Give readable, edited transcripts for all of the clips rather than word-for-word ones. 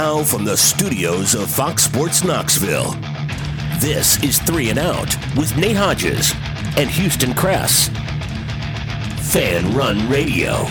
Now from the studios of Fox Sports Knoxville, this is 3 and Out with Nate Hodges and Houston Cress. Fan Run Radio.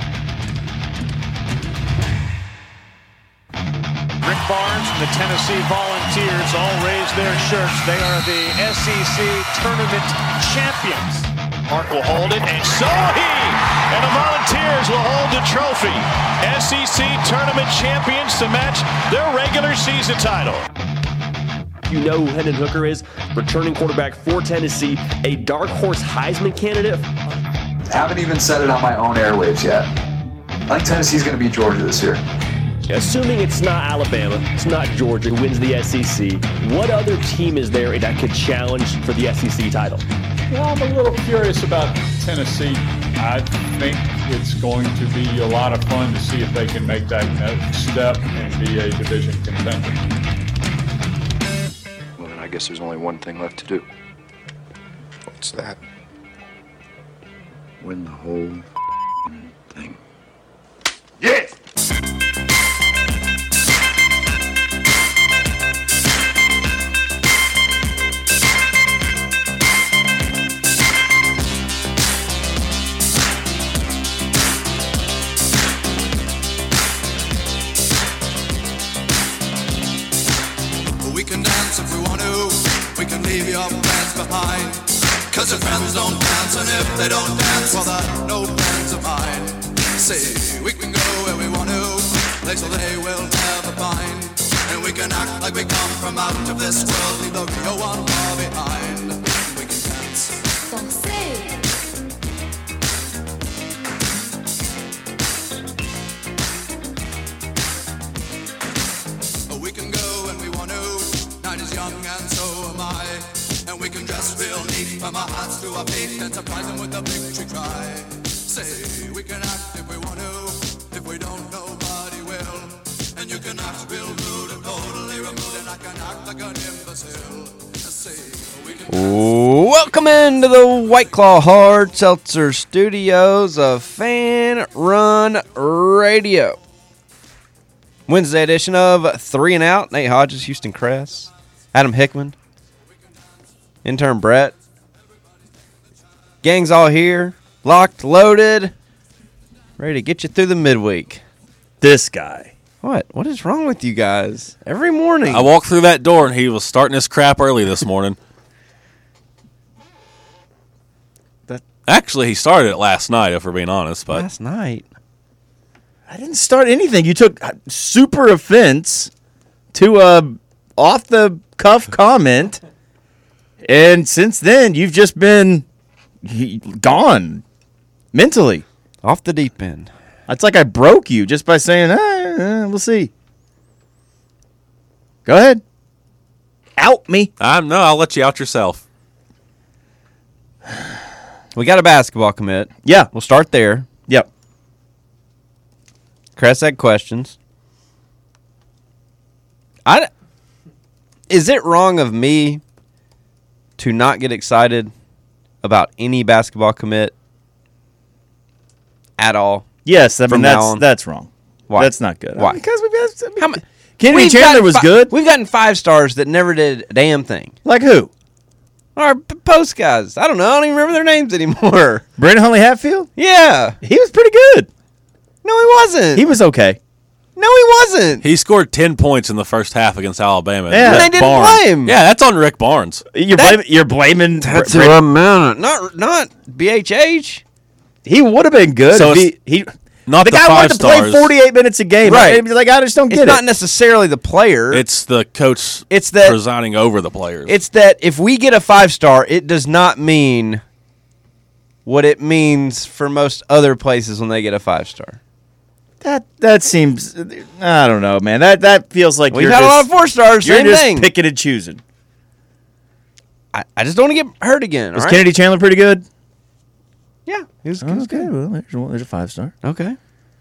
Rick Barnes and the Tennessee Volunteers all raise their shirts. They are the SEC Tournament champions. Mark will hold it, and so and the Volunteers will hold the trophy. SEC Tournament champions to match their regular season title. You know who Hendon Hooker is, returning quarterback for Tennessee, a dark horse Heisman candidate. Haven't even said it on my own airwaves yet. I think Tennessee's going to beat Georgia this year. Assuming it's not Alabama, it's not Georgia who wins the SEC, what other team is there that could challenge for the SEC title? Well, I'm a little curious about Tennessee. I think it's going to be a lot of fun to see if they can make that next step and be a division contender. Well, then I guess there's only one thing left to do. What's that? Win the whole thing. Yes! We can dance if we want to. We can leave your friends behind. Cause your friends don't dance, and if they don't dance, well, they're no friends of mine. See, we can go where we want to, place where they will never find. And we can act like we come from out of this world, leave the real one far behind. We can dance. Don't say. We can go when we want to. Night is young and so am I. And we can dress real neat from our hearts to our feet and surprise them with a victory cry. Say, we can act if we want to. If we don't, nobody will. And you can act real rude and totally removed, and I can act like an imbecile. Say, we can Welcome into the White Claw Hard Seltzer Studios of Fan Run Radio. Wednesday edition of 3 and Out. Nate Hodges, Houston Cress, Adam Hickman, intern Brett. Gang's all here, locked, loaded, ready to get you through the midweek. This guy. What? What is wrong with you guys? Every morning. I walked through that door and he was starting his crap early this morning. Actually, he started it last night, if we're being honest. But last night? I didn't start anything. You took super offense to a off-the-cuff comment, and since then, you've just been gone mentally. Off the deep end. It's like I broke you just by saying, we'll see. Go ahead. Out me. No, I'll let you out yourself. We got a basketball commit. Yeah. We'll start there. Yep. Cress had questions. Is it wrong of me to not get excited about any basketball commit at all? Yes, I mean, that's wrong. Why? That's not good. Why? Because we've had Kennedy Chandler was good. We've gotten 5-stars that never did a damn thing. Like who? Our post guys. I don't know. I don't even remember their names anymore. Brandon Huntley Hatfield? Yeah. He was pretty good. No, he wasn't. He was okay. No, he wasn't. He scored 10 points in the first half against Alabama. Yeah. And they didn't play him. Yeah, that's on Rick Barnes. You're blaming. That's who I'm mad at. Not BHH. He would have been good. So if not the guy wanted to play stars. 48 minutes a game. Right. Like, I just don't get it. It's not necessarily the player. It's the coach It's that presiding over the players. It's that if we get a 5-star, it does not mean what it means for most other places when they get a 5-star. That seems, I don't know, man. That feels like We've had a lot of 4-stars. You're Same just thing. picking and choosing. I just don't want to get hurt again. Was all right? Kennedy Chandler pretty good? Yeah, he was Okay, good. well, there's a 5-star. Okay.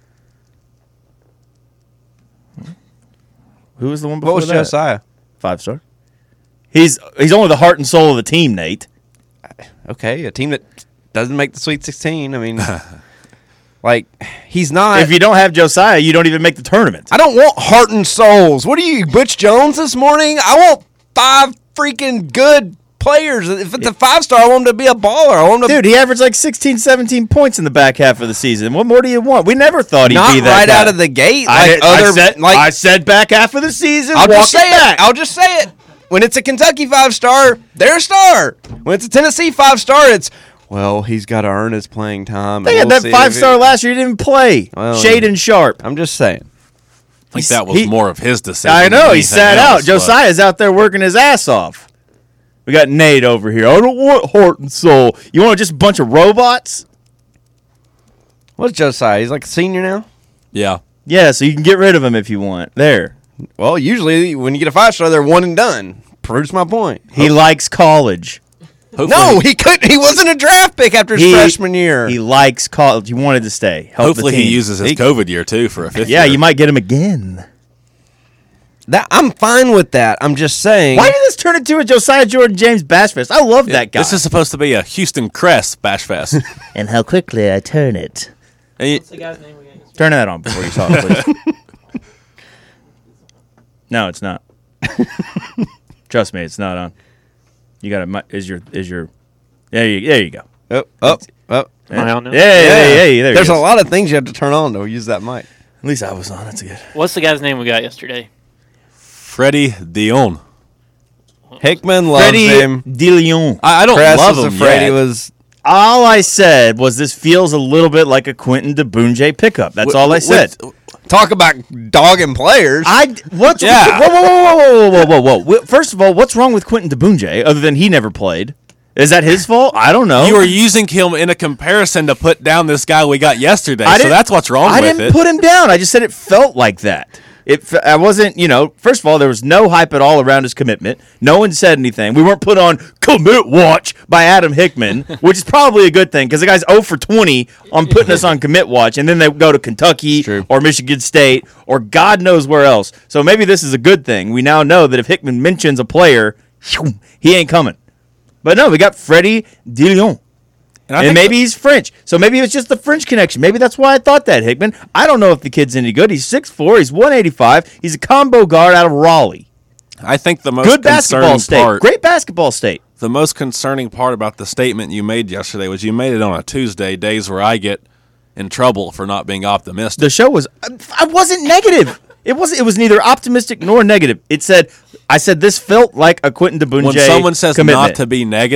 Who was the one before What was that? Josiah? 5-star. He's only the heart and soul of the team, Nate. Okay, a team that doesn't make the Sweet 16. I mean, Like, he's not. If you don't have Josiah, you don't even make the tournament. I don't want heart and souls. What are you, Butch Jones this morning? I want 5 freaking good players. If it's a 5-star, I want him to be a baller. I want him to. Dude, he averaged like 16, 17 points in the back half of the season. What more do you want? We never thought he'd not be that right guy. out of the gate. I said back half of the season. I'll just say back. it. I'll just say it. When it's a Kentucky 5-star, they're a star. When it's a Tennessee 5-star, it's, well, he's got to earn his playing time. They had that 5-star last year. He didn't even play. Well, Shaden Sharp. I'm just saying. I think that was more of his decision. I know. than He sat anything out. else, but- Josiah's out there working his ass off. We got Nate over here. I don't want heart and soul. You want just a bunch of robots? What's Josiah? He's like a senior now? Yeah. Yeah, so you can get rid of him if you want. There. Well, usually when you get a 5-star, they're one and done. Proves my point. He likes college. No, he couldn't. He wasn't a draft pick after his freshman year. He likes college. He wanted to stay. Help Hopefully the he team. uses his COVID year, too, for a 5th Yeah, year. you might get him again. I'm fine with that. I'm just saying. Why did this turn into a Josiah Jordan James Bash Fest? I love that guy. This is supposed to be a Houston Crest Bash Fest. And how quickly I turn it. What's the guy's name again? Turn that on before you talk, please. No, it's not. Trust me, it's not on. You got to. Is your? There you go. Oh. Am I on now? Hey, there There's he a is. lot of things you have to turn on to use that mic. At least I was on. That's good. What's the guy's name we got yesterday? Freddie Dion. Hickman loves Freddie him. DeLeon. I don't Press love was him afraid yet. he was. All I said was this feels a little bit like a Quentin DeBunje pickup. That's all I said. Talk about dogging players. What's Yeah. Whoa. First of all, what's wrong with Quentin DeBunje other than he never played? Is that his fault? I don't know. You were using him in a comparison to put down this guy we got yesterday, so that's what's wrong I with didn't it. put him down. I just said it felt like that. I wasn't, first of all, there was no hype at all around his commitment. No one said anything. We weren't put on commit watch by Adam Hickman, which is probably a good thing because the guy's 0 for 20 on putting us on commit watch, and then they go to Kentucky or Michigan State or God knows where else. So maybe this is a good thing. We now know that if Hickman mentions a player, he ain't coming. But no, we got Freddie DeLeon. And maybe he's French. So maybe it's just the French connection. Maybe that's why I thought that, Hickman. I don't know if the kid's any good. He's 6'4", he's 185. He's a combo guard out of Raleigh. I think the most good basketball concerning state. part, Great basketball state. the most concerning part about the statement you made yesterday was you made it on a Tuesday, days where I get in trouble for not being optimistic. The show was I wasn't negative. It was neither optimistic nor negative. I said this felt like a Quentin DeBunje when someone says commitment. not to be negative, ...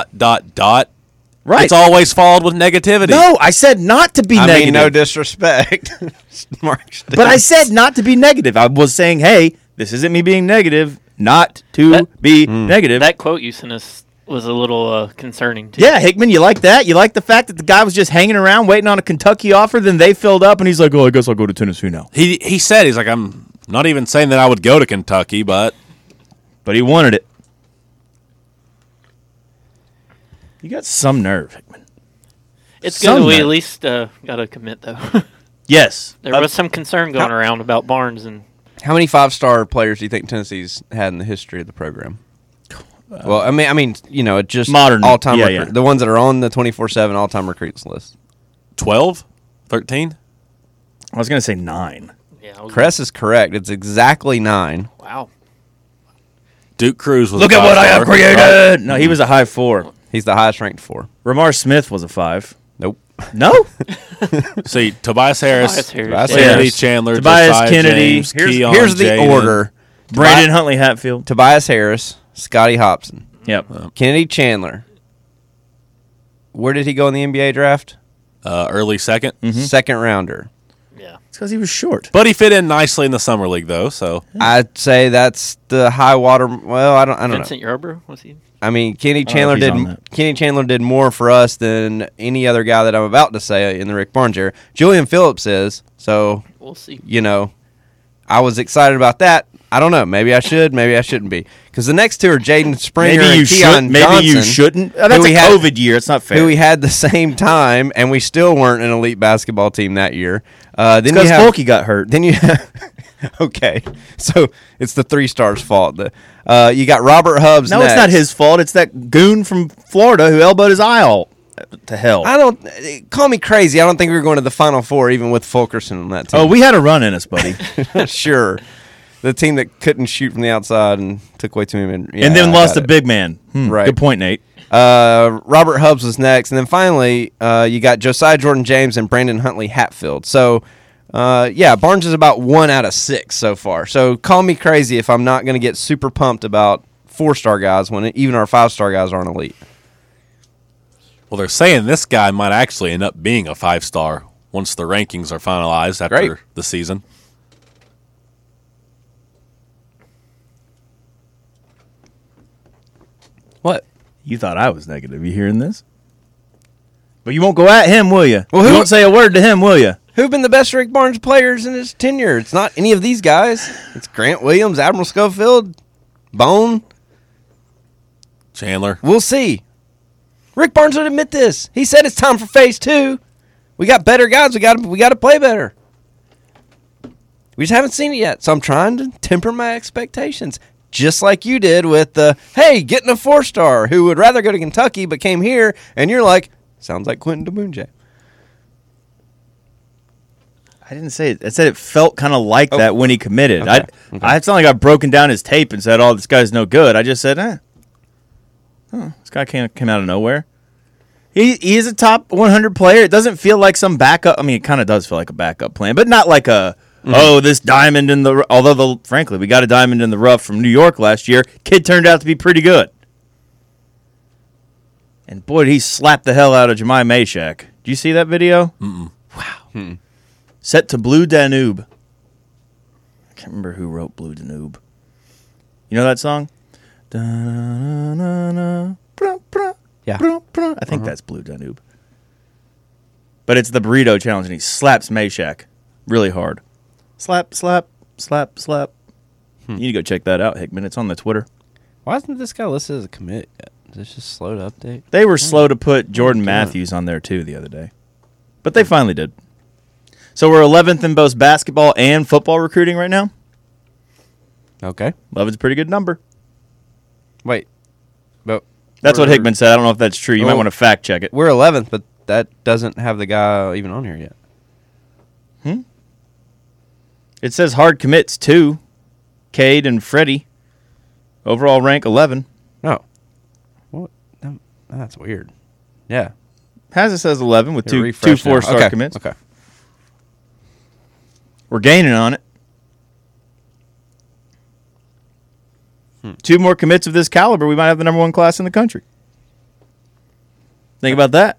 Right. It's always followed with negativity. No, I said not to be negative. I mean, no disrespect. But I said not to be negative. I was saying, hey, this isn't me being negative, not to be negative. That quote you sent us was a little concerning, too. Yeah, Hickman, you like that? You like the fact that the guy was just hanging around waiting on a Kentucky offer, then they filled up, and he's like, oh, I guess I'll go to Tennessee now. He said, he's like, I'm not even saying that I would go to Kentucky, but he wanted it. You got some nerve, Hickman. It's good that we at least got to commit, though. Yes. There was some concern going around about Barnes. And how many 5-star players do you think Tennessee's had in the history of the program? Well, I mean, just modern all-time the ones that are on the 24/7 all-time recruits list. 12? 13? I was going to say 9. Yeah, Kress is correct. It's exactly 9. Wow. Duke Cruz was Look a at what I have 5-star. created! No, he was a high 4. He's the highest ranked 4. Ramar Smith was a 5. Nope. No? See, Tobias Harris, Tobias Kennedy Harris. Chandler, Tobias Josiah Kennedy. James, Here's- Here's the Jaden. order. Brandon Huntley Hatfield. Tobias Harris, Scotty Hobson, Yep. Kennedy Chandler. Where did he go in the NBA draft? Early second. Second rounder. Yeah. It's because he was short. But he fit in nicely in the summer league, though. So I'd say that's the high water. Well, I don't know. Vincent Yarbrough, was he? I mean, Kenny I don't know Chandler if he's on that. Kenny Chandler did more for us than any other guy that I'm about to say in the Rick Barnes era. Julian Phillips is. So We'll see. I was excited about that. I don't know. Maybe I should. Maybe I shouldn't be. Because the next two are Jaden Springer Maybe you and Keon should. Maybe you Johnson, shouldn't. Oh, that's who a we had- COVID year. It's not fair. who we had the same time, and we still weren't an elite basketball team that year. Then you because have Folky got hurt. Then you have okay, so it's the 3-stars' fault. You got Robert Hubbs. No, next. it's not his fault. It's that goon from Florida who elbowed his eye out. to hell. Call me crazy. I don't think we were going to the Final Four even with Fulkerson on that team. Oh, we had a run in us, buddy. Sure. The team that couldn't shoot from the outside and took way too many. Yeah, and then lost a big man. Right. Good point, Nate. Robert Hubbs was next. And then finally, you got Josiah Jordan-James and Brandon Huntley Hatfield. So, Barnes is about 1 out of 6 so far. So call me crazy if I'm not going to get super pumped about 4-star guys when even our 5-star guys aren't elite. Well, they're saying this guy might actually end up being a 5-star once the rankings are finalized after the season. What? You thought I was negative. You hearing this? But you won't go at him, will you? Well, you won't say a word to him, will you? Who've been the best Rick Barnes players in his tenure? It's not any of these guys. It's Grant Williams, Admiral Schofield, Bone, Chandler. We'll see. Rick Barnes would admit this. He said it's time for phase 2. We got better guys. We got to play better. We just haven't seen it yet. So I'm trying to temper my expectations. Just like you did with getting a 4-star who would rather go to Kentucky but came here, and you're like, sounds like Quentin DeBunje. I didn't say it. I said it felt kind of like that when he committed. Okay. It's not like I've broken down his tape and said, this guy's no good. I just said, this guy came out of nowhere. He is a top 100 player. It doesn't feel like some backup. I mean, it kind of does feel like a backup plan, but not like this diamond in the... Although, frankly, we got a diamond in the rough from New York last year. Kid turned out to be pretty good. And, boy, did he slap the hell out of Jemai Meshack. Do you see that video? Mm-mm. Wow. Set to Blue Danube. I can't remember who wrote Blue Danube. You know that song? Yeah. I think that's Blue Danube. But it's the burrito challenge, and he slaps Meshack really hard. Slap, slap, slap, slap. You need to go check that out, Hickman. It's on the Twitter. Why isn't this guy listed as a commit yet? Is this just slow to update? They were slow to put Jordan Matthews on there, too, the other day. But they finally did. So we're 11th in both basketball and football recruiting right now. Okay. 11's a pretty good number. Wait. But that's what Hickman said. I don't know if that's true. You might want to fact check it. We're 11th, but that doesn't have the guy even on here yet. It says hard commits, too. Cade and Freddie. Overall rank 11. Oh. What? That's weird. Yeah. Hazard says 11 with two 4-star commits. Okay. We're gaining on it. 2 more commits of this caliber, we might have the number 1 class in the country. Think about that.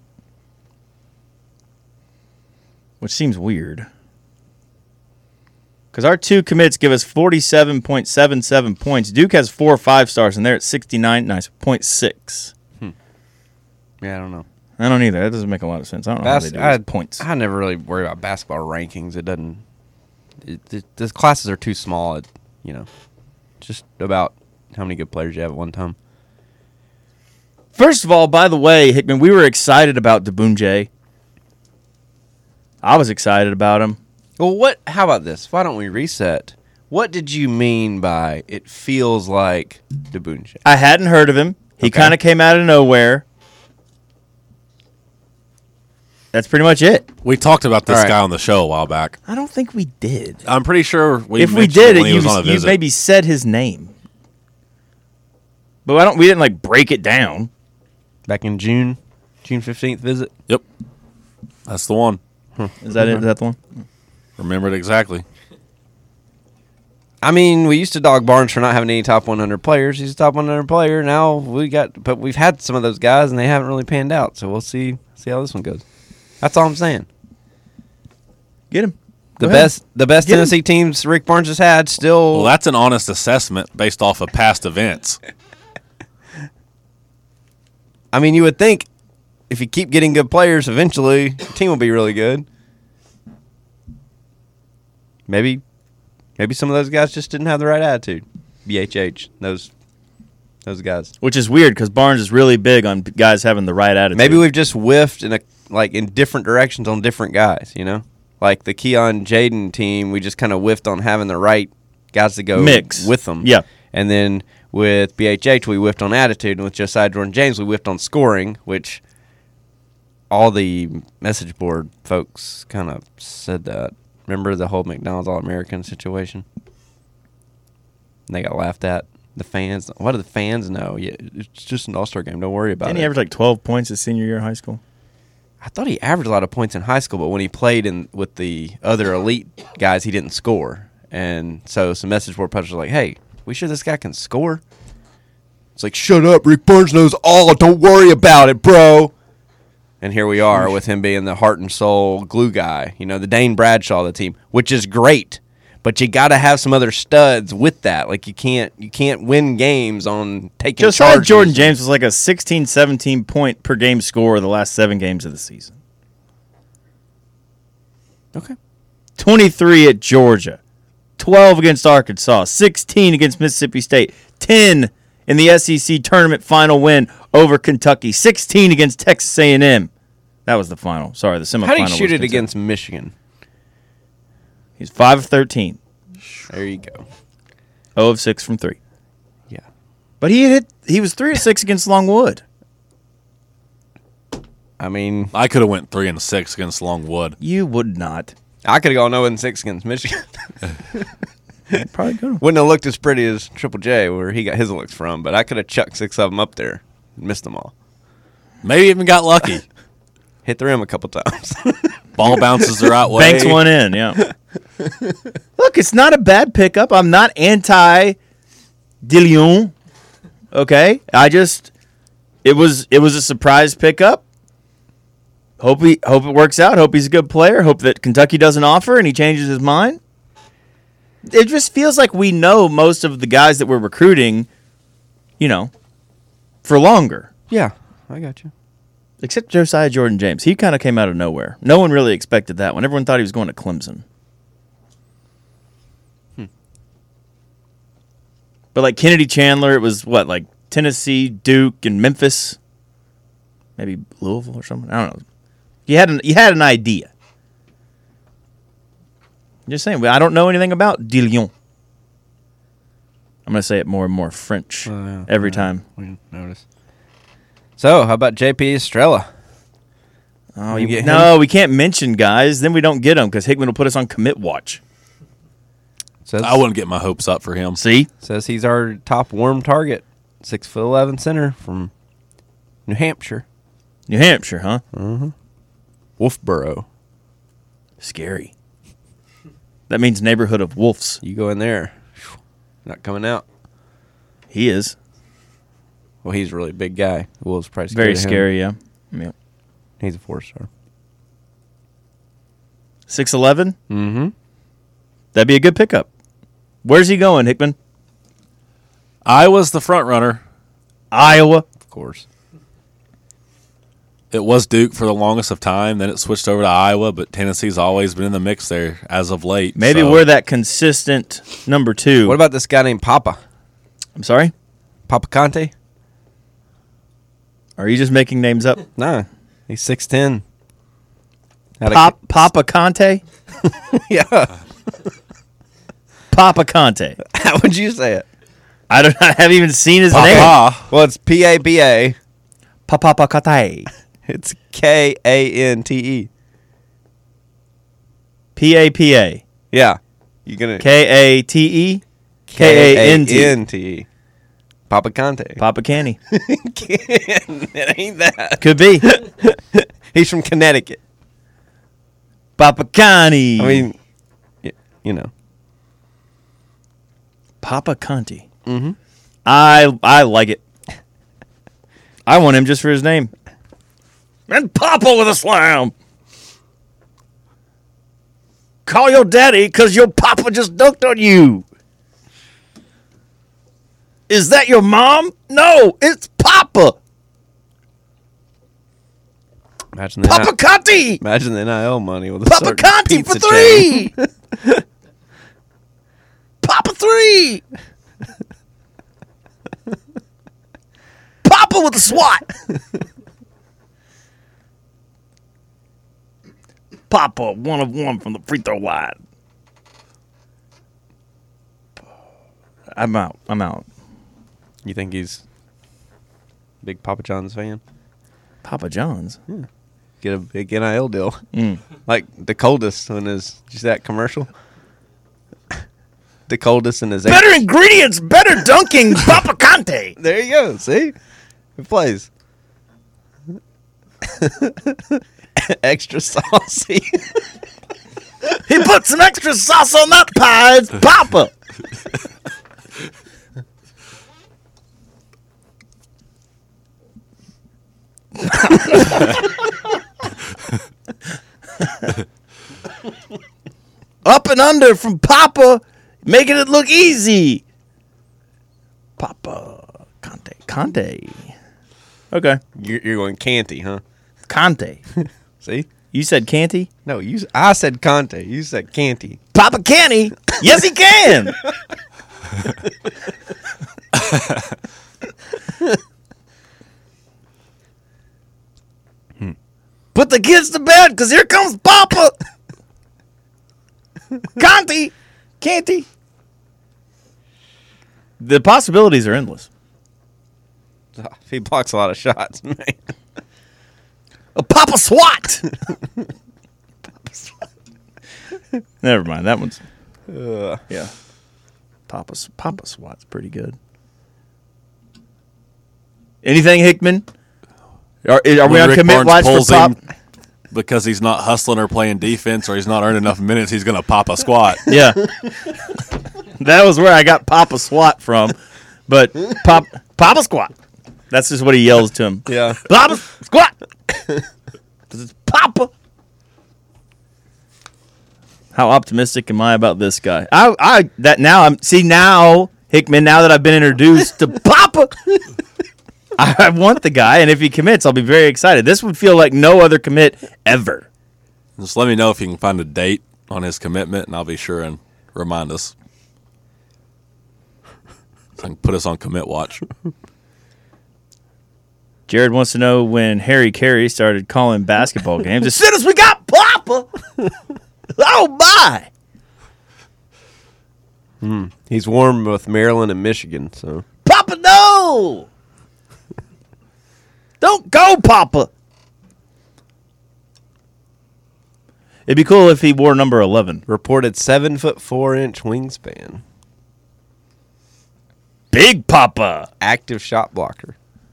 Which seems weird. Because our 2 commits give us 47.77 points. Duke has 4 5-stars, and they're at 69.6. Yeah, I don't know. I don't either. That doesn't make a lot of sense. I don't know how they do those points. I never really worry about basketball rankings. It doesn't... The classes are too small. Just about how many good players you have at one time. First of all, by the way, Hickman, we were excited about DeBunje. I was excited about him. Well, how about this? Why don't we reset? What did you mean by it feels like DeBunje? I hadn't heard of him. He kind of came out of nowhere. That's pretty much it. We talked about this guy on the show a while back. I don't think we did. I'm pretty sure if we did, you maybe said his name. But we didn't break it down. Back in June 15th visit? Yep. That's the one. Is that it? Is that the one? Remembered exactly. I mean, we used to dog Barnes for not having any top 100 players. He's a top 100 player. Now but we've had some of those guys, and they haven't really panned out. So we'll see how this one goes. That's all I'm saying. Get him. The best Tennessee teams Rick Barnes has had still. Well, that's an honest assessment based off of past events. I mean, you would think if you keep getting good players, eventually the team will be really good. Maybe some of those guys just didn't have the right attitude. BHH, those guys. Which is weird because Barnes is really big on guys having the right attitude. Maybe we've just whiffed in different directions on different guys, Like the Keon Jaden team, we just kind of whiffed on having the right guys to go mix with them. Yeah. And then with BHH, we whiffed on attitude. And with Josiah Jordan-James, we whiffed on scoring, which all the message board folks kind of said that. Remember the whole McDonald's All-American situation? And they got laughed at. The fans. What do the fans know? Yeah, it's just an All-Star game. Don't worry about it. Didn't he average like 12 points his senior year of high school? I thought he averaged a lot of points in high school, but when he played with the other elite guys, he didn't score. And so some message board posters were like, hey, we sure this guy can score? It's like, shut up, Rick Barnes knows all. Don't worry about it, bro. And here we are with him being the heart and soul glue guy. You know, the Dane Bradshaw of the team, which is great. But you got to have some other studs with that. Like, you can't win games on taking charges. Josiah Jordan James was like a 16, 17 point per game scorer the last 7 games of the season. Okay. 23 at Georgia, 12 against Arkansas, 16 against Mississippi State, 10 in the SEC tournament final win over Kentucky, 16 against Texas A&M. That was the final. Sorry, the semifinal. How did he shoot it against Michigan? He's 5 of 13. There you go. 0 of 6 from 3. Yeah. But he was 3 of 6 against Longwood. I mean, I could have went 3 and 6 against Longwood. You would not. I could have gone 0 and 6 against Michigan. Probably could. Wouldn't have looked as pretty as Triple J, where he got his looks from, but I could have chucked 6 of them up there and missed them all. Maybe even got lucky. Hit the rim a couple times. Ball bounces the right way. Banks one in, yeah. Look, it's not a bad pickup. I'm not anti DeLeon. Okay? It was a surprise pickup. Hope it works out. Hope he's a good player. Hope that Kentucky doesn't offer and he changes his mind. It just feels like we know most of the guys that we're recruiting, for longer. Yeah, I got you. Except Josiah Jordan James. He kind of came out of nowhere. No one really expected that one. Everyone thought he was going to Clemson. But like Kennedy Chandler, it was like Tennessee, Duke, and Memphis. Maybe Louisville or something. I don't know. You had an idea. I'm just saying, I don't know anything about DeLeon. I'm going to say it more and more French every time. We notice. So, how about JP Estrella? Oh, no, we can't mention guys. Then we don't get them because Hickman will put us on commit watch. I wouldn't get my hopes up for him. See? Says he's our top warm target. 6'11" center from New Hampshire. New Hampshire, huh? Mm-hmm. Wolfboro. Scary. That means neighborhood of wolves. You go in there. Not coming out. He is. Well, he's a really big guy. Wolves probably very scary, yeah. Yep. He's a 4-star. 6'11"? Mm-hmm. That'd be a good pickup. Where's he going, Hickman? Iowa's the front runner. Iowa? Of course. It was Duke for the longest of time. Then it switched over to Iowa, but Tennessee's always been in the mix there as of late. Maybe we're that consistent number 2. What about this guy named Papa? I'm sorry? Papa Conte? Are you just making names up? Nah. He's 6'10". Papa Conte? Yeah. Papa Conte. How would you say it? I haven't even seen his name. Well, it's P-A-B-A. Papa Conte. It's K-A-N-T-E. P-A-P-A. Yeah. You gonna K-A-T-E? K-A-N-T. K-A-N-T. Papa Conte. Papa Canny. It ain't that. Could be. He's from Connecticut. Papa Conte. I mean, you know. Papa Conte. Mm-hmm. I like it. I want him just for his name. And Papa with a slam. Call your daddy because your papa just dunked on you. Is that your mom? No, it's Papa. Imagine the Papa Conte. Imagine the NIL money with a Papa Conte for 3. Papa 3. Papa with a SWAT. Papa 1 of 1 from the free throw line. I'm out. You think he's a big Papa John's fan? Papa John's? Yeah. get a big NIL deal. Like the coldest one is just that commercial. The coldest in his better ingredients, better dunking, Papa Conte. There you go. See, it plays. Extra saucy. He put some extra sauce on that pie. It's Papa. Up and under from Papa, making it look easy. Papa Conte. Okay, you're going Canty, huh? Conte. See, you said Canty. No, I said Conte. You said Canty. Papa Canty. Yes, he can. Put the kids to bed, because here comes Papa. Conte. Canty. The possibilities are endless. He blocks a lot of shots, man. A Papa SWAT. Papa SWAT. Never mind. That one's... yeah. Papa SWAT's pretty good. Anything, Hickman? Are we on commit watch for Pop? Because he's not hustling or playing defense or he's not earning enough minutes, he's going to pop a squat. Yeah. That was where I got Papa SWAT from. But Papa Squat. That's just what he yells to him. Yeah. Papa Squat. Because it's Papa. How optimistic am I about this guy? Now, Hickman, now that I've been introduced to Papa, I want the guy, and if he commits, I'll be very excited. This would feel like no other commit ever. Just let me know if you can find a date on his commitment, and I'll be sure and remind us. So I can put us on commit watch. Jared wants to know when Harry Carey started calling basketball games. As soon as we got Papa! Oh, my! He's warm with Maryland and Michigan, so... Papa, no! Don't go, Papa! It'd be cool if he wore number 11. Reported 7'4" wingspan. Big Papa! Active shot blocker.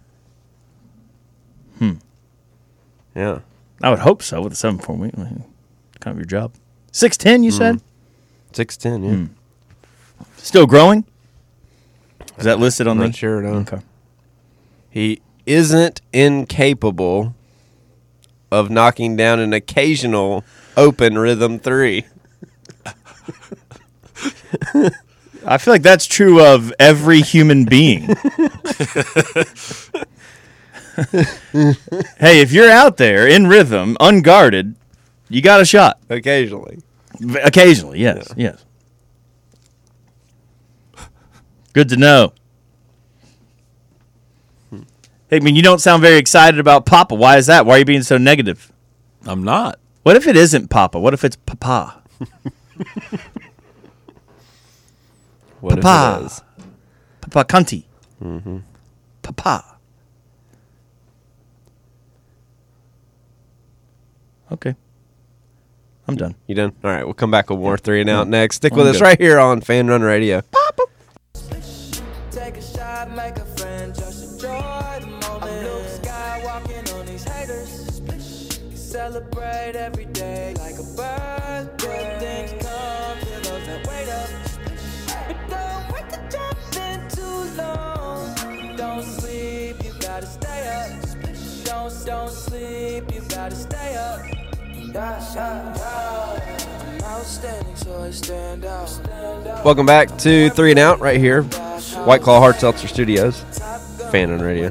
Yeah. I would hope so with a 7'4" wing. Kind of your job. 6'10", you said? 6'10", yeah. Still growing? Is that listed on I'm the... not sure, no. Okay. He isn't incapable of knocking down an occasional open rhythm three. I feel like that's true of every human being. Hey, if you're out there in rhythm, unguarded, you got a shot. Occasionally. Occasionally, yes, yes. Good to know. Hickman, you don't sound very excited about Papa. Why is that? Why are you being so negative? I'm not. What if it isn't Papa? What if it's Papa? What Papa. if it is? Papa Conte. Mm-hmm. Papa. Okay. I'm done. You done? All right, we'll come back with more 3 and Out next. Stick I'm with us good. right here on Fan Run Radio. Papa. Take a shot, make a friend, just enjoy the moment. I'm Luke Skywalking on these haters. Celebrate every day like a birthday. Good things come to those that wait up. But don't wait to jump in too long. Don't sleep, you gotta stay up. Don't sleep, you gotta stay up. I'm outstanding, so I stand out. Welcome back to 3 and Out right here. White Claw Hard Seltzer Studios. Fan Run Radio.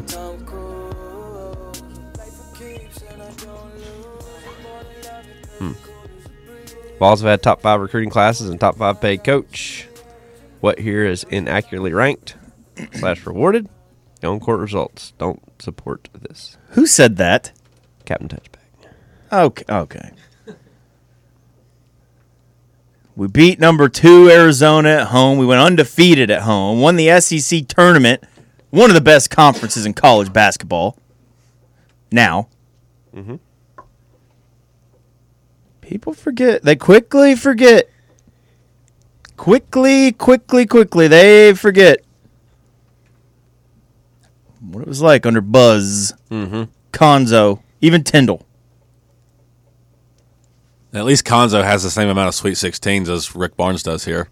Vols have had top 5 recruiting classes and top 5 paid coach. What here is inaccurately ranked / rewarded. On-court results don't support this. Who said that? Captain Touchback. Okay. We beat number 2 Arizona at home. We went undefeated at home. Won the SEC tournament. One of the best conferences in college basketball. Now. Mm-hmm. People forget. They quickly forget. Quickly, they forget what it was like under Buzz, Konzo, even Tyndall. At least Konzo has the same amount of Sweet 16s as Rick Barnes does here.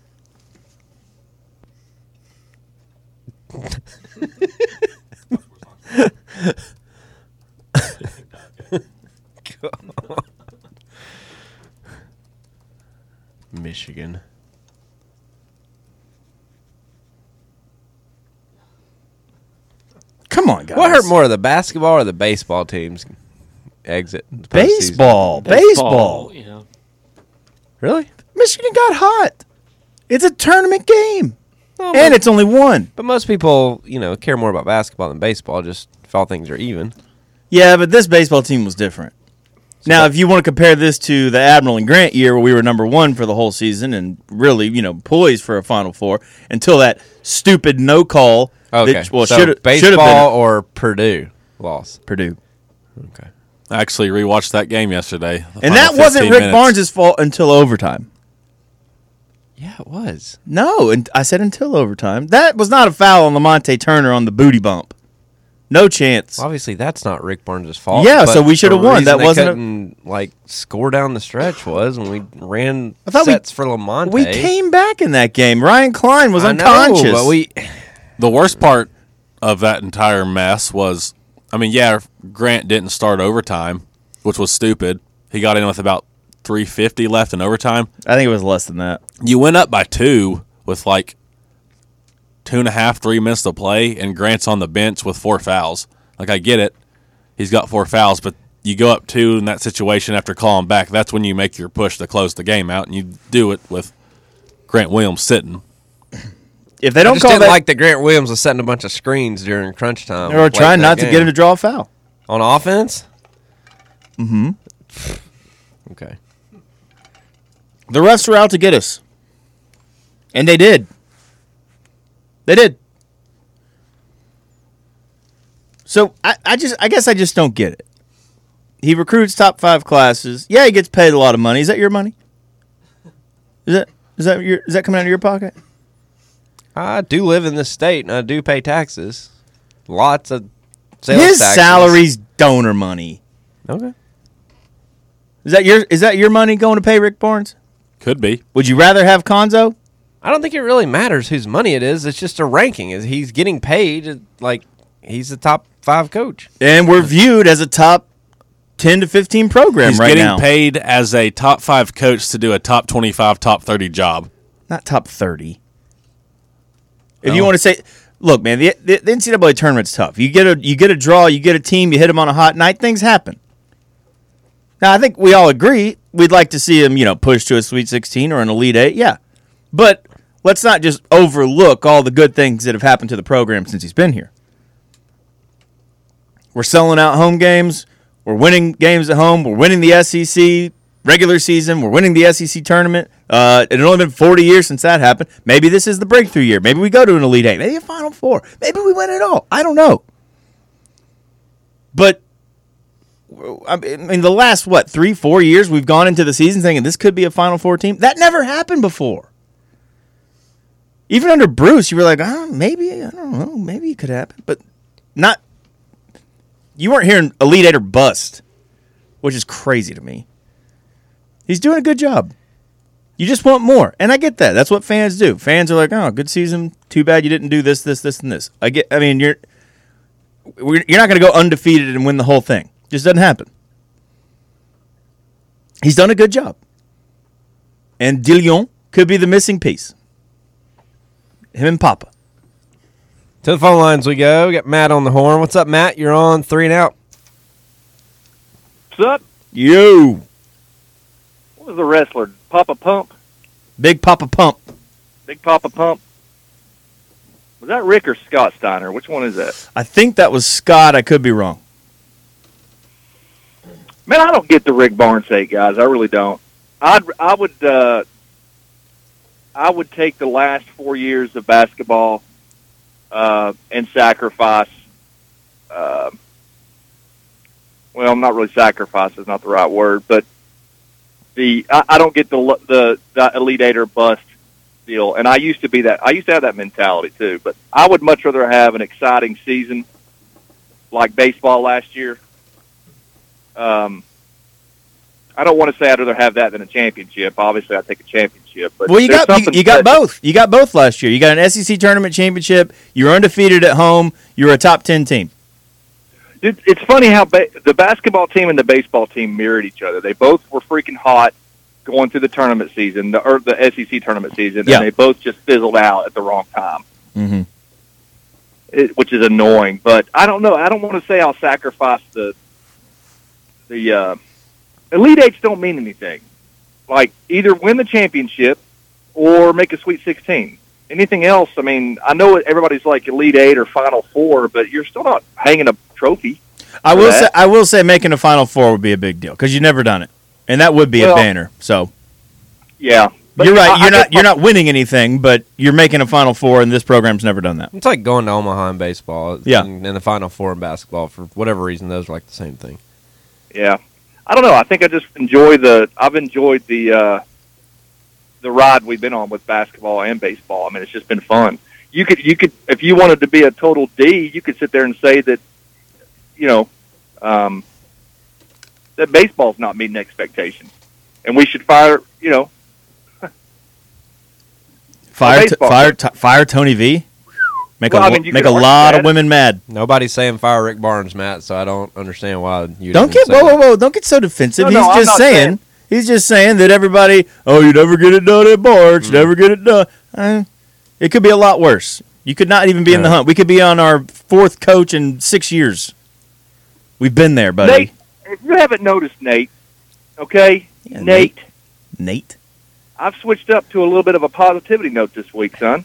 Michigan. Come on, guys. What hurt more, the basketball or the baseball teams exit? Baseball. Yeah. Really? Michigan got hot. It's a tournament game. Well, and it's only one. But most people, care more about basketball than baseball, just if all things are even. Yeah, but this baseball team was different. Now, if you want to compare this to the Admiral and Grant year where we were number one for the whole season and really, poised for a Final Four until that stupid no call. Okay. Well, so baseball or Purdue loss? Purdue. Okay. I actually rewatched that game yesterday. And that wasn't Rick Barnes' fault until overtime. Yeah, it was. No, and I said until overtime. That was not a foul on Lamonte Turner on the booty bump. No chance. Well, obviously, that's not Rick Barnes' fault. Yeah, so we should have won. That wasn't score down the stretch was when we ran sets for Lamonte. We came back in that game. Ryan Klein was unconscious. Know, but the worst part of that entire mess was, Grant didn't start overtime, which was stupid. He got in with about 3:50 left in overtime. I think it was less than that. You went up by 2 with 2.5, 3 minutes to play, and Grant's on the bench with 4 fouls. I get it. He's got 4 fouls, but you go up 2 in that situation after calling back. That's when you make your push to close the game out, and you do it with Grant Williams sitting. If they don't didn't like that Grant Williams was setting a bunch of screens during crunch time. They were trying not to get him to draw a foul. On offense? Mm-hmm. Okay. The refs were out to get us. And they did. They did. So I guess I just don't get it. He recruits top 5 classes. Yeah, he gets paid a lot of money. Is that your money? Is that coming out of your pocket? I do live in this state and I do pay taxes. Lots of sales His taxes. salary's donor money. Okay. Is that your money going to pay Rick Barnes? Could be. Would you rather have Konzo? I don't think it really matters whose money it is. It's just a ranking. He's getting paid like he's the top 5 coach. And we're viewed as a top 10 to 15 program right now. He's getting paid as a top 5 coach to do a top 25, top 30 job. Not top 30. If you want to say, look, man, the NCAA tournament's tough. You get a draw, you get a team, you hit them on a hot night, things happen. Now, I think we all agree we'd like to see him, push to a Sweet 16 or an Elite 8, yeah. But let's not just overlook all the good things that have happened to the program since he's been here. We're selling out home games. We're winning games at home. We're winning the SEC regular season. We're winning the SEC tournament. It had only been 40 years since that happened. Maybe this is the breakthrough year. Maybe we go to an Elite 8. Maybe a Final Four. Maybe we win it all. I don't know. But, the last, 3-4 years we've gone into the season thinking this could be a Final Four team. That never happened before. Even under Bruce, you were like, maybe, I don't know, maybe it could happen. But not, you weren't hearing Elite 8 or bust, which is crazy to me. He's doing a good job. You just want more. And I get that. That's what fans do. Fans are like, good season. Too bad you didn't do this, and this. You're not going to go undefeated and win the whole thing. Just doesn't happen. He's done a good job. And Dillion could be the missing piece. Him and Papa. To the phone lines we go. We got Matt on the horn. What's up, Matt? You're on 3 and Out. What's up? Yo. What was the wrestler? Papa Pump? Big Papa Pump. Big Papa Pump? Was that Rick or Scott Steiner? Which one is that? I think that was Scott. I could be wrong. Man, I don't get the Rick Barnes hate, guys. I really don't. I would take the last 4 years of basketball and sacrifice. Well, not really sacrifice is not the right word, but I don't get the Elite Eight or bust deal, and I used to be that. I used to have that mentality too, but I would much rather have an exciting season like baseball last year. I don't want to say I'd rather have that than a championship. Obviously, I'd take a championship. But well, you got both. You got both last year. You got an SEC tournament championship. You were undefeated at home. You were a top 10 team. It's funny how the basketball team and the baseball team mirrored each other. They both were freaking hot going through the tournament season, the SEC tournament season, and they both just fizzled out at the wrong time, which is annoying. But I don't know. I don't want to say I'll sacrifice the Elite Eights don't mean anything. Like, either win the championship or make a Sweet 16. Anything else, I mean, I know everybody's like Elite Eight or Final Four, but you're still not hanging a trophy. I will say making a Final Four would be a big deal because you've never done it, and that would be a banner. So, yeah, but you're right. You're not winning anything, but you're making a Final Four, and this program's never done that. It's like going to Omaha in baseball, and the Final Four in basketball. For whatever reason, those are like the same thing. Yeah. I don't know. I think I just I've enjoyed the ride we've been on with basketball and baseball. I mean, it's just been fun. You could, if you wanted to be a total D, you could sit there and say that, that baseball's not meeting expectations, and we should fire Tony V. Make a lot of women mad. Nobody's saying fire Rick Barnes, Matt, so I don't understand why you don't get whoa. Don't get so defensive. He's just saying that everybody, you never get it done at Barnes, never get it done. It could be a lot worse. You could not even be in the hunt. We could be on our fourth coach in 6 years. We've been there, buddy. Nate, if you haven't noticed, Nate, okay? Yeah, Nate? I've switched up to a little bit of a positivity note this week, son.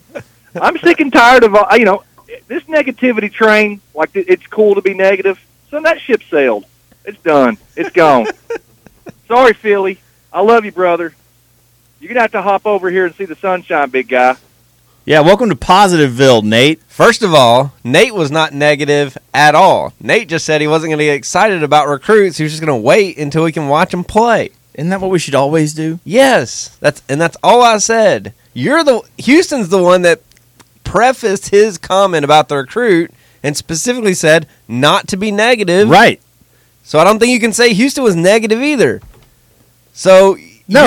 I'm sick and tired of, this negativity train, like it's cool to be negative. Son, that ship sailed. It's done. It's gone. Sorry, Philly. I love you, brother. You're going to have to hop over here and see the sunshine, big guy. Yeah, welcome to Positiveville, Nate. First of all, Nate was not negative at all. Nate just said he wasn't going to get excited about recruits. He was just going to wait until we can watch them play. Isn't that what we should always do? Yes. That's all I said. Houston's the one that prefaced his comment about the recruit and specifically said not to be negative. Right. So I don't think you can say Houston was negative either. So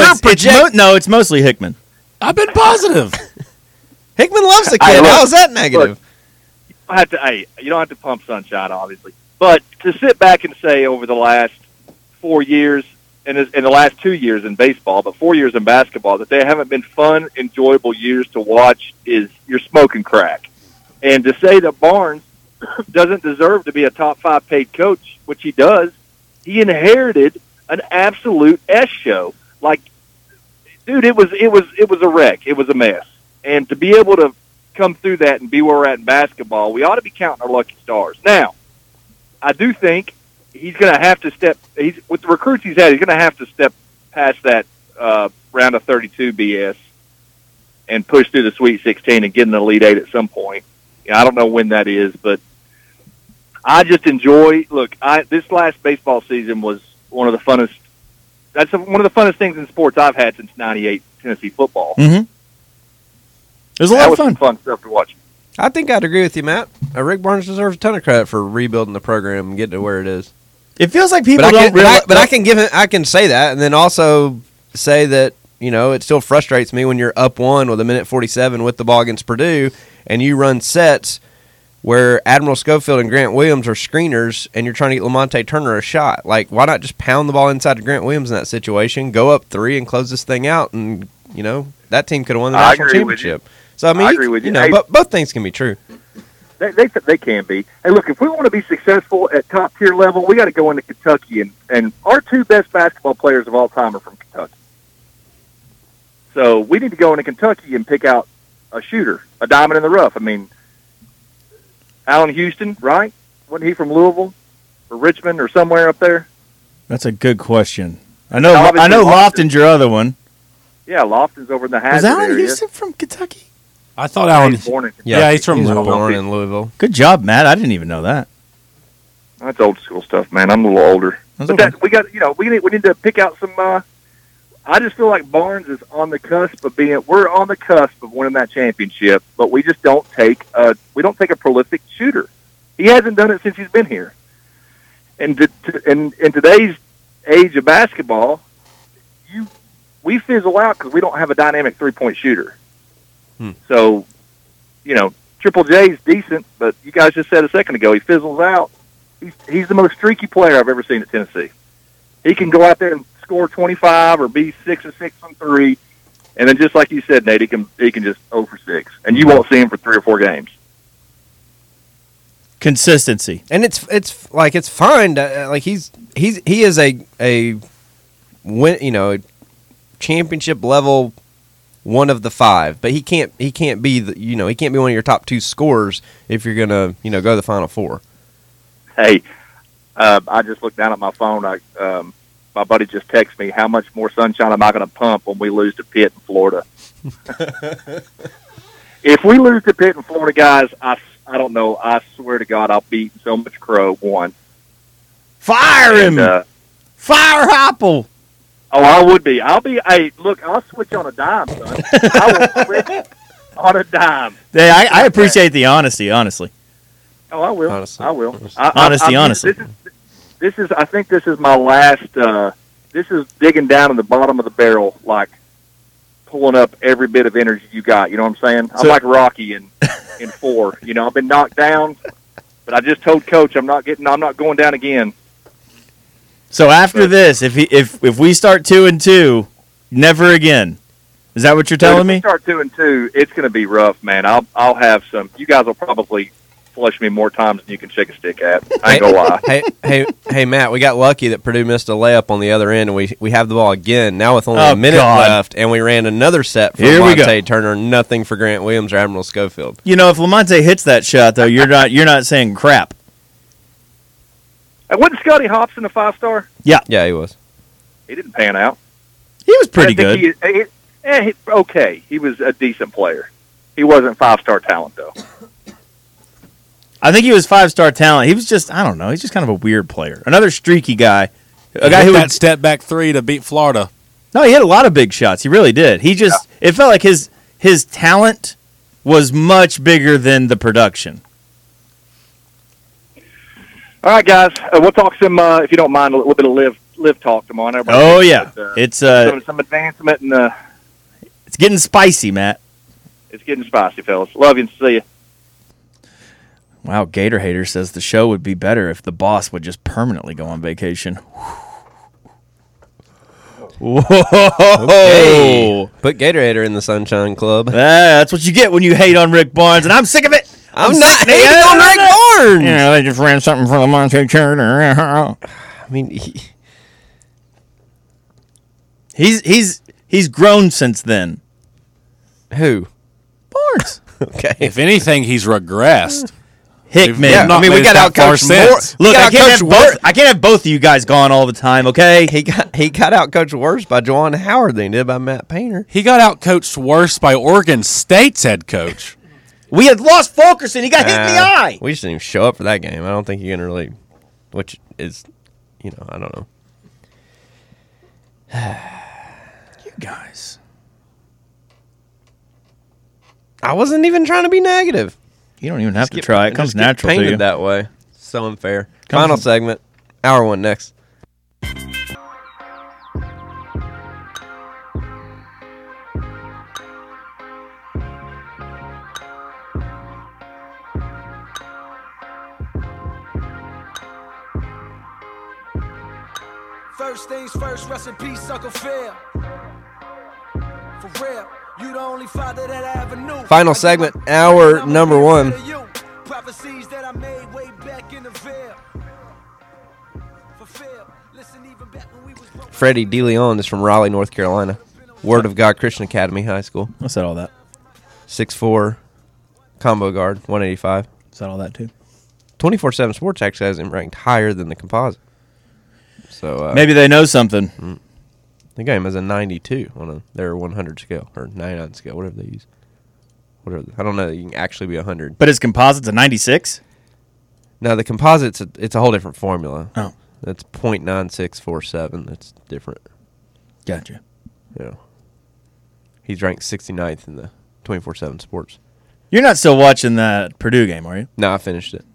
it's mostly Hickman. I've been positive. Hickman loves the kid. How is that negative? Look, you don't have to pump sunshine, obviously. But to sit back and say over the last 4 years, and in the last 2 years in baseball, but 4 years in basketball, that they haven't been fun, enjoyable years to watch is you're smoking crack. And to say that Barnes doesn't deserve to be a top 5 paid coach, which he does, he inherited an absolute S show. Like, dude, it was a wreck. It was a mess. And to be able to come through that and be where we're at in basketball, we ought to be counting our lucky stars. Now, I do think he's going to have to with the recruits he's had, he's going to have to step past that round of 32 BS and push through the Sweet 16 and get in the Elite Eight at some point. I don't know when that is, but I just enjoy. Look, this last baseball season was one of the funnest. That's one of the funnest things in sports I've had since '98 Tennessee football. Mm-hmm. It was a lot of fun. Fun stuff to watch. I think I'd agree with you, Matt. Rick Barnes deserves a ton of credit for rebuilding the program and getting to where it is. It feels like people don't realize. But I can say that, and then also say that it still frustrates me when you're up 1 with 1:47 with the ball against Purdue, and you run sets where Admiral Schofield and Grant Williams are screeners, and you're trying to get Lamonte Turner a shot. Like, why not just pound the ball inside to Grant Williams in that situation, go up 3 and close this thing out, and that team could have won the national championship. So I agree with you. But both things can be true. They can be. Hey, look, if we want to be successful at top tier level, we got to go into Kentucky, and our 2 best basketball players of all time are from Kentucky. So we need to go into Kentucky and pick out a shooter, a diamond in the rough. I mean, Allen Houston, right? Wasn't he from Louisville or Richmond or somewhere up there? That's a good question. I know Lofton's your other one. Yeah, Lofton's over in the Hazard Was Allen area. Houston from Kentucky? I thought Allen. He's born in Kentucky. Yeah, he's from Louisville. Born in Louisville. Good job, Matt. I didn't even know that. That's old school stuff, man. I'm a little older. We got we need to pick out some I just feel like Barnes is on the cusp of we're on the cusp of winning that championship, but we just don't take a prolific shooter. He hasn't done it since he's been here. And in today's age of basketball, we fizzle out because we don't have a dynamic three-point shooter. So, Triple J's decent, but you guys just said a second ago, he fizzles out. He's the most streaky player I've ever seen at Tennessee. He can go out there and score 25 or be 6 of 6 from 3, and then just like you said, Nate, he can just 0 for 6, and you won't see him for 3 or 4 games. Consistency, and it's fine. He is a championship level one of the 5, but he can't be he can't be one of your top 2 scorers if you're gonna go to the Final Four. Hey, I just looked down at my phone. My buddy just texted me, how much more sunshine am I going to pump when we lose to Pitt in Florida? If we lose to Pitt in Florida, guys, I don't know. I swear to God, I'll beat so much crow. One. Fire him! Fire Heupel! Oh, I would be. Hey, look, I'll switch on a dime, son. I will switch on a dime. Hey, I appreciate the honesty, honestly. Oh, I will. Honestly. I will. Honestly. I think this is my last, this is digging down in the bottom of the barrel, like pulling up every bit of energy you got. You know what I'm saying? I'm like Rocky in 4. I've been knocked down, but I just told Coach I'm not going down again. So after this, if we start 2-2, never again. Is that what you're telling me? If we start 2-2, it's going to be rough, man. I'll have some. You guys will probably flush me more times than you can shake a stick at. I ain't gonna lie. Hey, Matt, we got lucky that Purdue missed a layup on the other end, and we have the ball again. Now with only a minute left, and we ran another set for Lamonte Turner. Nothing for Grant Williams or Admiral Schofield. If Lamonte hits that shot, though, you're not saying crap. Wasn't Scotty Hobson a 5-star? Yeah, he was. He didn't pan out. He was pretty good. Okay, he was a decent player. He wasn't 5-star talent though. I think he was 5-star talent. He was just, I don't know, he's just kind of a weird player. Another streaky guy. A guy who had step back 3 to beat Florida. No, he had a lot of big shots. He really did. It felt like his talent was much bigger than the production. All right, guys. We'll talk some, if you don't mind, a little bit of live talk tomorrow. Oh, yeah. It's some advancement and it's getting spicy, Matt. It's getting spicy, fellas. Love you and see you. Wow, Gator Hater says the show would be better if the boss would just permanently go on vacation. Whoa! Okay. Put Gator Hater in the Sunshine Club. That's what you get when you hate on Rick Barnes, and I'm sick of it. I'm not hating on Rick Barnes. Yeah, they just ran something for Lamonte Turner. I mean, he's grown since then. Who? Barnes. Okay. If anything, he's regressed. Hickman. Yeah, I mean, we got out coach more. Look, I can't have both of you guys gone all the time, okay? He got out coached worse by Juwan Howard than he did by Matt Painter. He got out coached worse by Oregon State's head coach. We had lost Fulkerson. He got hit in the eye. We just didn't even show up for that game. I don't think you can really, which is, I don't know. You guys. I wasn't even trying to be negative. You don't even have to try. It comes natural to you. That way. So unfair. Final segment. Hour 1 next. First things first, rest in peace, Uncle Phil. For real. You the only father that I ever knew. Final segment, hour number 1. Prophecies that I made way back in the veil. Freddie DeLeon is from Raleigh, North Carolina. Word of God Christian Academy High School. I said all that. 6'4", combo guard, 185. Said all that too. 24/7 Sports actually has him ranked higher than the composite. So maybe they know something. The game is a 92 on their 100 scale or 99 scale, whatever they use. I don't know that you can actually be 100. But his composite's a 96? No, the composite's it's a whole different formula. Oh. That's .9647. That's different. Gotcha. He's ranked 69th in the 24/7 Sports. You're not still watching that Purdue game, are you? No, I finished it.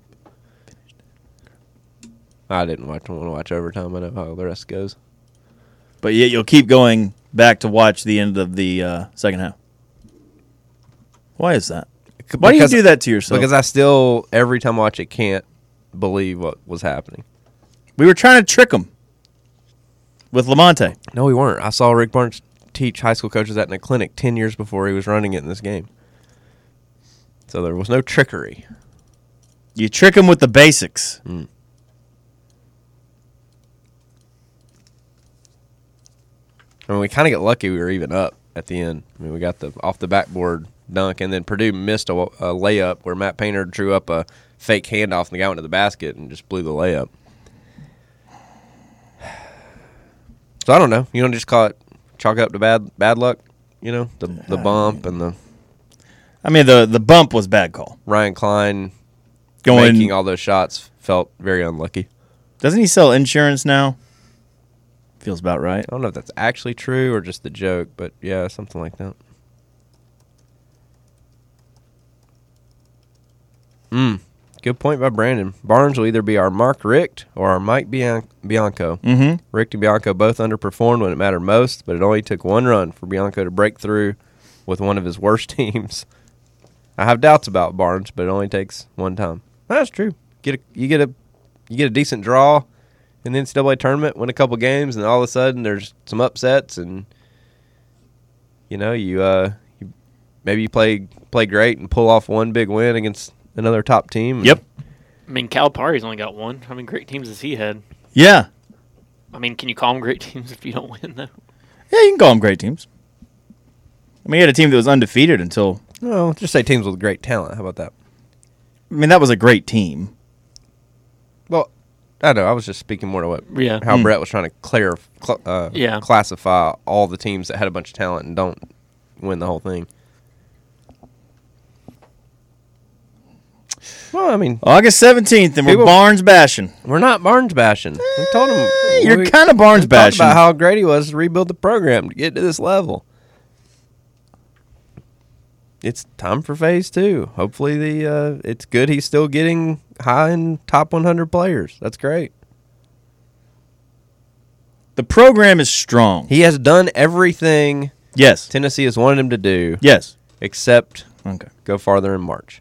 I didn't want to watch overtime. I know how the rest goes. But yet you'll keep going back to watch the end of the second half. Why is that? Why do you do that to yourself? Because I still, every time I watch it, can't believe what was happening. We were trying to trick them with Lamonte. No, we weren't. I saw Rick Barnes teach high school coaches that in a clinic 10 years before he was running it in this game. So there was no trickery. You trick them with the basics. Mm. I mean, we kind of get lucky we were even up at the end. I mean, we got the off the backboard dunk, and then Purdue missed a layup where Matt Painter drew up a fake handoff, and the guy went to the basket and just blew the layup. So I don't know. You don't just call it chalk up to bad luck, the bump and the. I mean, the bump was bad call. Ryan Klein making all those shots felt very unlucky. Doesn't he sell insurance now? Feels about right. I don't know if that's actually true or just the joke, but yeah, something like that. Good point by Brandon. Barnes will either be our Mark Richt or our Mike Bianco. Mm-hmm. Richt and Bianco both underperformed when it mattered most, but it only took one run for Bianco to break through with one of his worst teams. I have doubts about Barnes, but it only takes one time. That's true. You get a decent draw in the NCAA tournament, win a couple games, and all of a sudden there's some upsets, and you maybe you play great and pull off one big win against another top team. Yep. I mean, Calipari's only got one. How many great teams has he had? Yeah. I mean, can you call them great teams if you don't win, though? Yeah, you can call them great teams. I mean, he had a team that was undefeated until... No, just say teams with great talent. How about that? I mean, that was a great team. Well, I don't know. I was just speaking more to how Brett was trying to classify all the teams that had a bunch of talent and don't win the whole thing. Well, I mean, August 17th, and we're Barnes bashing. We're not Barnes bashing. We told him you're kind of Barnes bashing. About how great he was to rebuild the program to get to this level. It's time for phase 2. Hopefully, it's good. He's still getting high in top 100 players. That's great. The program is strong. He has done everything. Yes, Tennessee has wanted him to do. Yes, except go farther in March.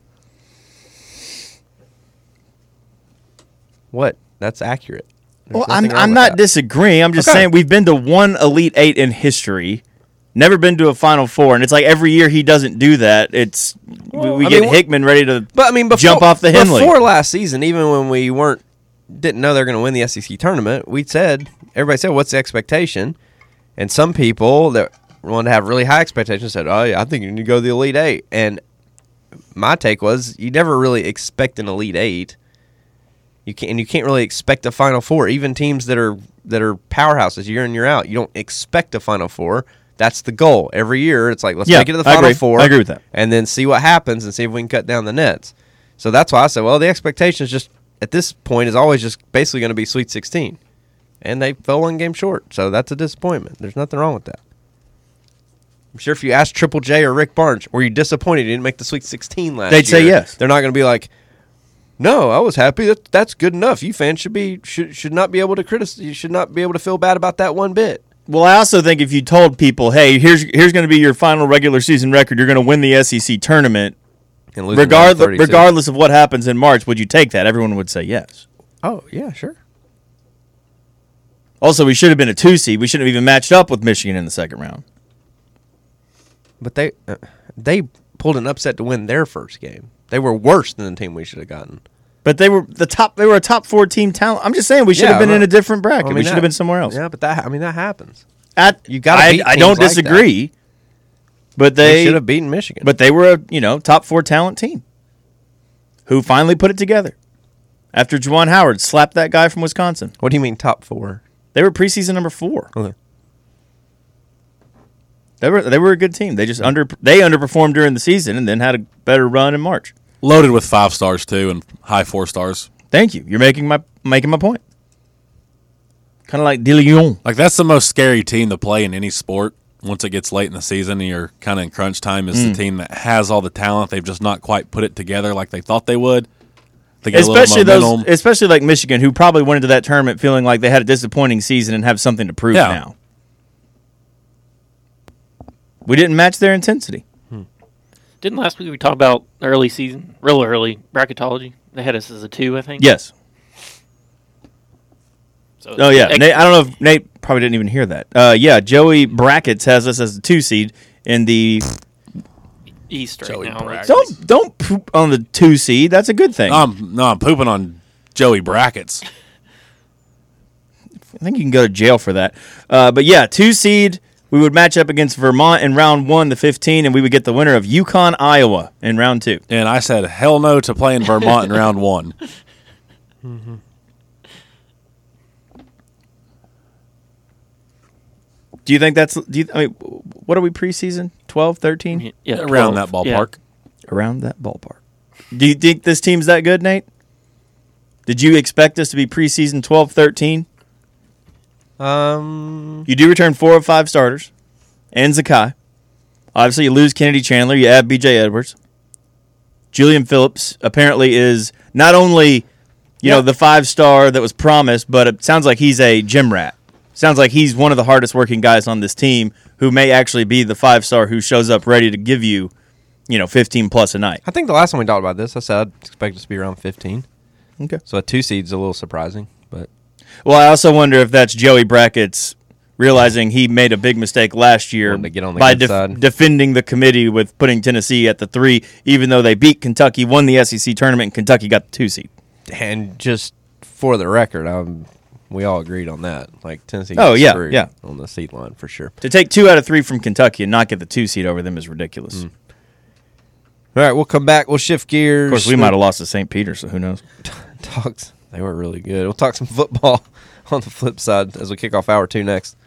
What? That's accurate. Well, I'm not disagreeing. I'm just saying we've been to one Elite Eight in history, never been to a Final Four, and it's like every year he doesn't do that. We get Hickman ready to jump off the Henley. Before last season, even when we didn't know they were going to win the SEC tournament, everybody said, what's the expectation? And some people that wanted to have really high expectations said, oh, yeah, I think you need to go to the Elite Eight. And my take was you never really expect an Elite Eight. You can't really expect a Final Four. Even teams that are powerhouses year in, year out, you don't expect a Final Four. That's the goal. Every year, it's like, let's make it to the Final Four. I agree with that. And then see what happens and see if we can cut down the nets. So that's why I said, well, the expectation is just, at this point, is always just basically going to be Sweet 16. And they fell one game short. So that's a disappointment. There's nothing wrong with that. I'm sure if you asked Triple J or Rick Barnes, were you disappointed you didn't make the Sweet 16 last year? They'd say yes. They're not going to be like, no, I was happy. That's good enough. You fans should not be able to criticize. You should not be able to feel bad about that one bit. Well, I also think if you told people, hey, here's going to be your final regular season record, you're going to win the SEC tournament, and regardless of what happens in March, would you take that? Everyone would say yes. Oh, yeah, sure. Also, we should have been a 2 seed. We shouldn't have even matched up with Michigan in the second round. But they pulled an upset to win their first game. They were worse than the team we should have gotten. But they were a top 4 team talent. I'm just saying we should have been in a different bracket. We should have been somewhere else. Yeah, but that happens. You got. I don't disagree. But they should have beaten Michigan. But they were a top 4 talent team who finally put it together after Juwan Howard slapped that guy from Wisconsin. What do you mean top 4? They were preseason number 4. Okay. They were a good team. They just underperformed during the season and then had a better run in March. Loaded with 5 stars too and high 4 stars. Thank you. You're making my point. Kind of like De Leon. Like, that's the most scary team to play in any sport once it gets late in the season and you're kind of in crunch time is the team that has all the talent. They've just not quite put it together like they thought they would. They get especially like Michigan, who probably went into that tournament feeling like they had a disappointing season and have something to prove now. We didn't match their intensity. Didn't last week we talk about early season, real early, bracketology? They had us as a 2, I think. Yes. So Nate, I don't know if Nate probably didn't even hear that. Joey Brackets has us as a 2 seed in the East right Joey now. Brackets. Don't poop on the 2 seed. That's a good thing. I'm pooping on Joey Brackets. I think you can go to jail for that. But 2 seed. We would match up against Vermont in round 1, the 15, and we would get the winner of UConn, Iowa in round 2. And I said hell no to playing Vermont in round 1. Mm-hmm. Do you think that's? What are we preseason? 12, 13? Yeah, around that ballpark. Yeah. Around that ballpark. Do you think this team's that good, Nate? Did you expect us to be preseason 12, 13? You do return 4 of 5 starters and Zakai. Obviously, you lose Kennedy Chandler. You add B.J. Edwards. Julian Phillips apparently is not only the 5-star that was promised, but it sounds like he's a gym rat. Sounds like he's one of the hardest working guys on this team who may actually be the 5-star who shows up ready to give you, 15 plus a night. I think the last time we talked about this, I said I'd expect us to be around 15. Okay. So a 2 seed's a little surprising, but. Well, I also wonder if that's Joey Brackets realizing he made a big mistake last year to get on the by good side. defending the committee with putting Tennessee at the 3, even though they beat Kentucky, won the SEC tournament, and Kentucky got the 2 seed. And just for the record, we all agreed on that. Like Tennessee screwed on the seed line for sure. To take 2 out of 3 from Kentucky and not get the 2 seed over them is ridiculous. All right, we'll come back. We'll shift gears. Of course, we might have lost to St. Peter, so who knows? They were really good. We'll talk some football on the flip side as we kick off hour 2 next.